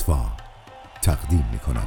اسفا تقدیم می‌کند.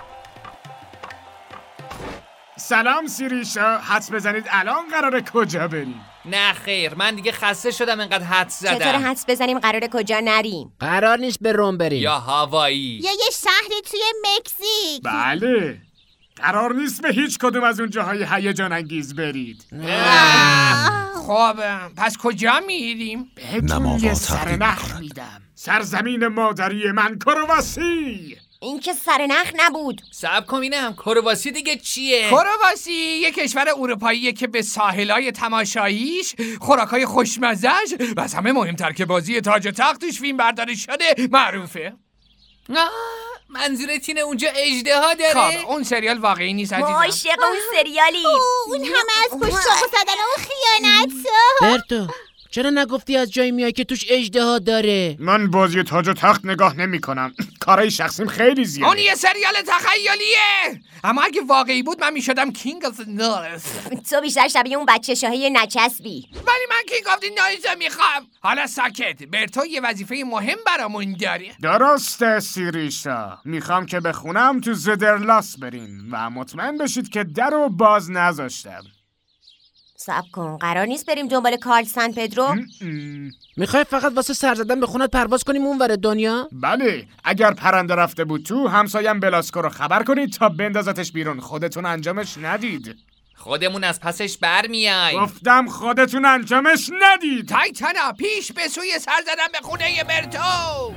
سلام سیریشا، حدس بزنید الان قراره کجا بریم؟ نه خیر، من دیگه خسته شدم اینقدر حدس زدم. چطور حدس بزنیم قراره کجا نریم؟ قرار نیست به روم بریم یا هاوایی یا یه شهری توی مکزیک. بله، قرار نیست به هیچ کدوم از اون جاهای هیجان انگیز برید. خب پس کجا میریم؟ بهتون یه سرنخ میدم. سرزمین مادری من کرواسی. این که سرنخ نبود. صبر کن ببینم کرواسی دیگه چیه؟ کرواسی یه کشور اروپاییه که به ساحلای تماشاییش، خوراکای خوشمزه‌اش و از همه مهمتر که بازی تاج و تخت توش فیلم برداری شده معروفه. منظورت اینه اونجا اژدها داره؟ خب اون سریال واقعی نیست عزیزم. عاشق اون سریالی. اون همه از پشت چاقو زدن و خیانت. برتو چرا نگفتی از جایی میای که توش اژدها داره؟ من بازی تاج و تخت نگاه نمی کنم. کارهای شخصیم خیلی زیاده. اون یه سریال تخیلیه، اما اگه واقعی بود من میشدم کینگ آف نورث. تو بیشتر شبیه اون بچه شاهی نچسبی. ولی من کینگ آف نورث میخوام. حالا ساکت، برتو یه وظیفه مهم برامون داره. درسته سیریشا، میخوام که بخونم تو زدرلاس برین و مطمئن بشید که درو باز نذاشتم. صبر کن، قرار نیست بریم دنبال کارل سن پدرو؟ میخوای فقط واسه سر زدن به خونت پرواز کنیم اونور دنیا؟ بله، اگر پرنده رفته بود تو، همسایم بلاسکو رو خبر کنید تا بندازتش بیرون. خودتون انجامش ندید. خودمون از پسش برمیای. گفتم خودتون انجامش ندید. تایتانا پیش به سوی سر زدن به خونه برتو.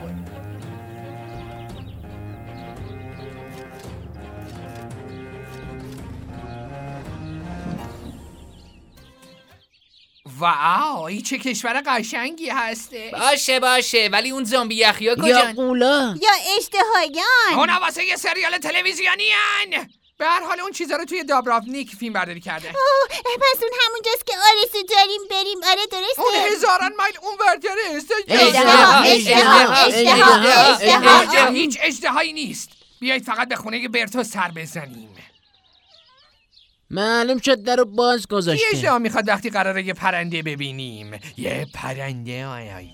واو، این چه کشور قشنگی هسته. باشه ولی اون زامبی یخیا یا کجان؟ قولا یا اشتهایان. اونا واسه یه سریال تلویزیونی هن. به هر حال اون چیزا رو توی دابراونیک فیلم برداری کرده. پس اون همونجاست که آرزو داریم بریم. آره درسته. اون هزاران مایل اون ورتره است. اشتها. هیچ اژدهایی نیست. بیایید فقط به خونه برتو سر بزنیم. معلوم شد درو باز کی گذاشته. اژدها میخواد وقتی قراره یه پرنده ببینیم؟ یه پرنده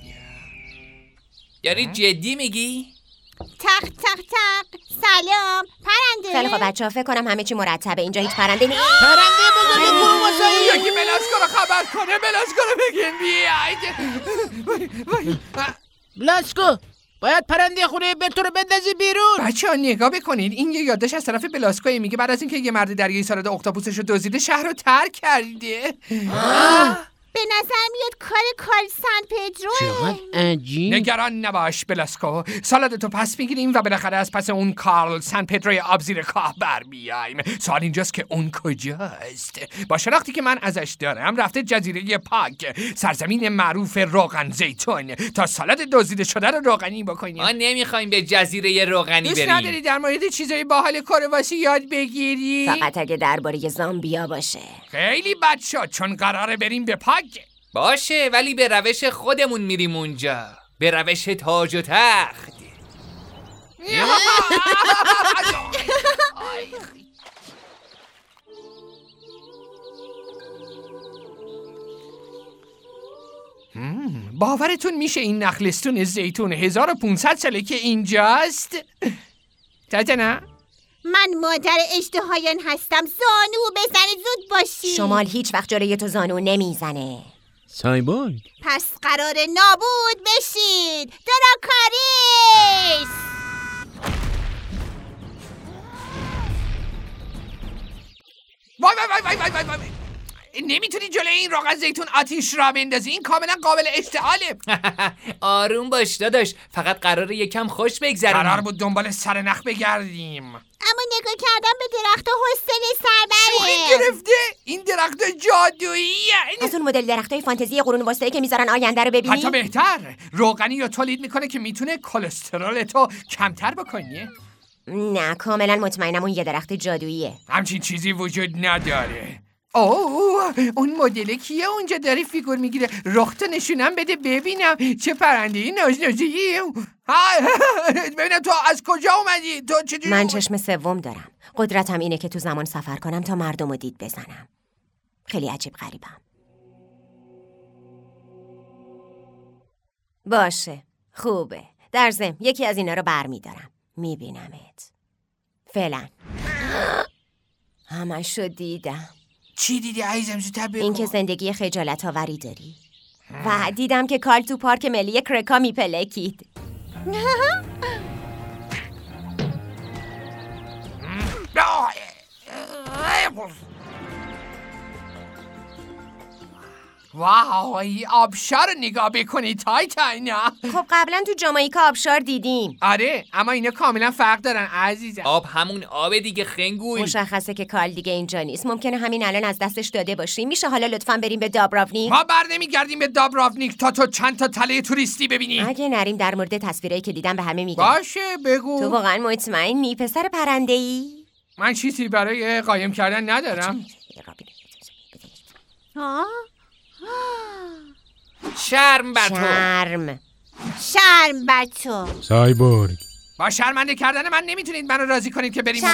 یعنی جدی میگی؟ تق تق تق. سلام پرنده. خیلی خب بچه‌ها، فکر کنم همه چی مرتبه. اینجا هیچ پرنده نیست. پرنده بزرگ کرواسی. یکی بلاسکو رو خبر کنه. بلاسکو رو بگین بیاید. بلاسکو باید پرنده خونه برتو رو بندازی بیرون. بچه‌ها نگاه بکنید، این یه یادداشت از طرف بلاسکو میگه بعد از اینکه یه مرد دریایی سالاد اختاپوسش رو دزدیده شهر رو ترک کرده. به نظر میاد کار کارل سن پدروه. چقدر عجیب. نگران نباش بلاسکو، سالادتو پس میگیریم و بالاخره از پس اون کارل سن پدروی آب زیر کاه برمیایم. سوال اینجاست که اون کجاست؟ با شناختی که من ازش دارم رفته جزیره پاک، سرزمین معروف روغن زیتون، تا سالاد دزدیده شده رو روغنی بکنیم. ما نمیخوایم به جزیره روغنی دوست بریم. نداری در مورد چیزای باحال کرواسی یاد بگیری؟ فقط اگه درباره زامبیا باشه. خیلی بد شد چون قراره بریم به پاک. باشه ولی به روش خودمون میریم اونجا، به روش تاج و تخت. باورتون میشه این نخلستون زیتون 1500 ساله که اینجاست؟ تاتانا؟ من مادر اشتهایان هستم. زانو بزنید زود باشی. شمال هیچ وقت جلوی تو زانو نمیزنه. سایبورگ پس قرار نابود بشید. دراکاریس. وای وای وای وای وای وای. نمیتونی جلوی این روغن زیتون آتیش را بندازی. این کاملا قابل اشتعاله. آروم باش داداش، فقط قراره یکم خوش بگذرونیم. قرار بود دنبال سرنخ بگردیم. اما نگاه کردم به درخت حوصله سر شوخی بره. گرفته. این درخت جادوییه. از اون مدل درختای فانتزی قرون وسطایی که میذارن آینده رو ببینی. حتی بهتر، روغنی رو تولید میکنه که میتونه کلسترول تو کمتر بکنی. نه، کاملا مطمئنم اون یه درخت جادوییه. همچین چیزی وجود نداره. اوه، اون مدل کیه اونجا داری فیگور میگیره؟ رختو نشونم بده ببینم. چه پرنده‌ای نازنازیه. ببینم تو از کجا اومدی؟ تو چجوری؟ من چشم سوم دارم. قدرتم اینه که تو زمان سفر کنم تا مردم رو دید بزنم. خیلی عجیب غریبم. باشه، خوبه. در ضمن یکی از اینا رو برمیدارم. میبینمت. فعلا. همشو دیدم. چی دیدی عزیزم؟ زودتر بگو. این که زندگی خجالت آوری داری. و دیدم که کارل تو پارک ملی کرکا میپلکید. واو، این آبشار رو نگاه بکنی تایتانا. خب قبلا تو جامائیکا آبشار دیدیم. آره، اما اینا کاملا فرق دارن عزیزم. آب همون آب دیگه خنگول. مشخصه که کارل دیگه اینجا نیست. ممکنه همین الان از دستش داده باشیم. میشه حالا لطفاً بریم به دابراونیک؟ ما بر نمیگردیم به دابراونیک تا تو چند تا تله توریستی ببینی. اگه نریم در مورد تصویرایی که دیدم به همه میگم. باشه بگو. تو واقعا مطمئنی پسر پرنده‌ای؟ من چیزی برای قایم کردن ندارم. شرم بر تو. شرم بر تو. سایبورگ. با شرمنده کردن من نمیتونید منو راضی کنید که بریم. بچه‌ها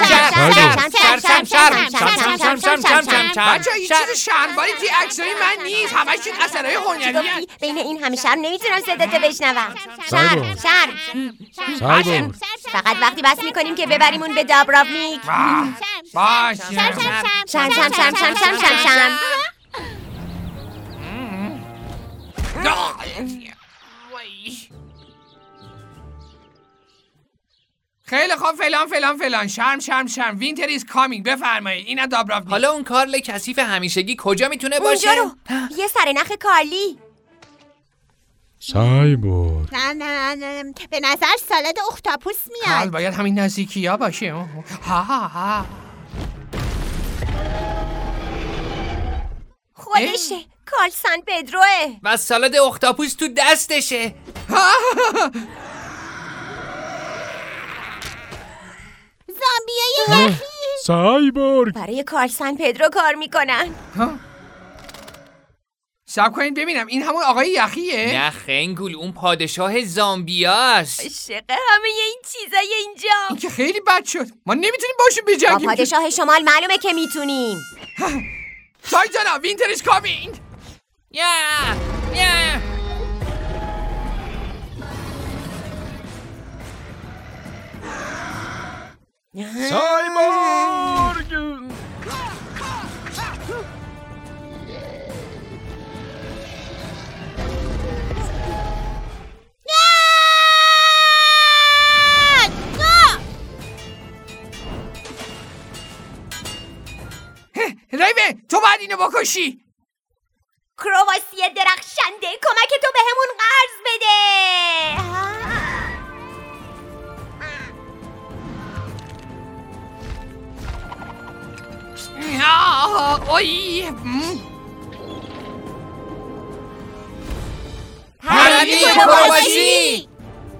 این چیز شرمباری توی عکسای من نیست. همش این اثرای هنریه. بین این همه شرم نمیتونم صداتو بشنوم. شرم. سایبورگ. فقط وقتی بس میکنیم که ببریمون به دابراونیک. باشه. شرم. خیلی خوب، فلان شرم وینتر ایز کامینگ. بفرمایید اینا دابراونیک. حالا اون کارل کثیف همیشگی کجا میتونه باشه؟ اونجا رو یه سرنخ کارلی. سایبورگ. نه به نظر سالاد اختاپوس کارل میاد. باید همین نزدیکی ها باشه. ها خودشه. کارل سان پدروه. و سالاد اختاپوس تو دستشه. زامبیای یخی. سایبورگ. برای کارل سان پدرو کار میکنن. صبر کنید ببینم، این همون آقای یخیه؟ نه خنگول، اون پادشاه زامبیاست. عاشق همه این چیزای اینجا. این که خیلی بد شد. ما نمیتونیم باشیم بجنگیم. با پادشاه شمال معلومه که میتونیم. تایتانا وینتر ایز کامینگ. سایبورگ. ریوه تو باید اینو بکشی. کرواسی درخشنده، کمک تو به همون قرض بده. پرنده کرواسی.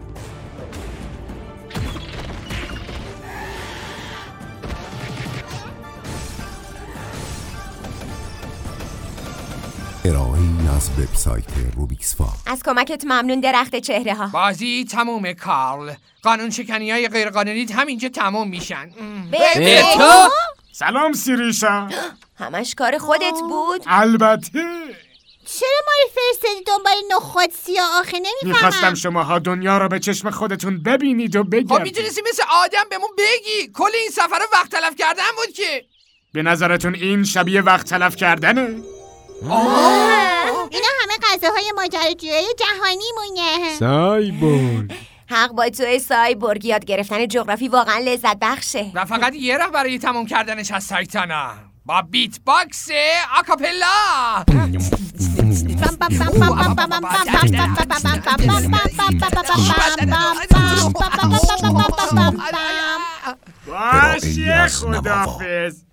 ارائه‌ای از وبسایت روبیکسفا. از کمکت ممنون درخت چهره ها. بازی تمومه کارل. قانون شکنی های غیر قانونی همینجا تموم میشن. به تو؟ سلام سیریشا. همش کار خودت بود؟ البته. چرا ما رو فرستادی دنبال نخود سیاه؟ آخه میخواستم نمیفهمم. شماها دنیا رو به چشم خودتون ببینید و خب بگردید. میتونستی مثل آدم بهمون بگی. کل این سفر رو وقت تلف کردن بود که. به نظرتون این شبیه وقت تلف کردنه؟ اینا همه غذاهای ماجراجویی جهانی مونه. سایبورگ. حق با توی سایبورگ. یاد گرفتن جغرافی واقعا لذت بخشه. و فقط یه راه برای تموم کردنش از تایتانا. با بیت باکس آکاپلا. باشه خداحافظ.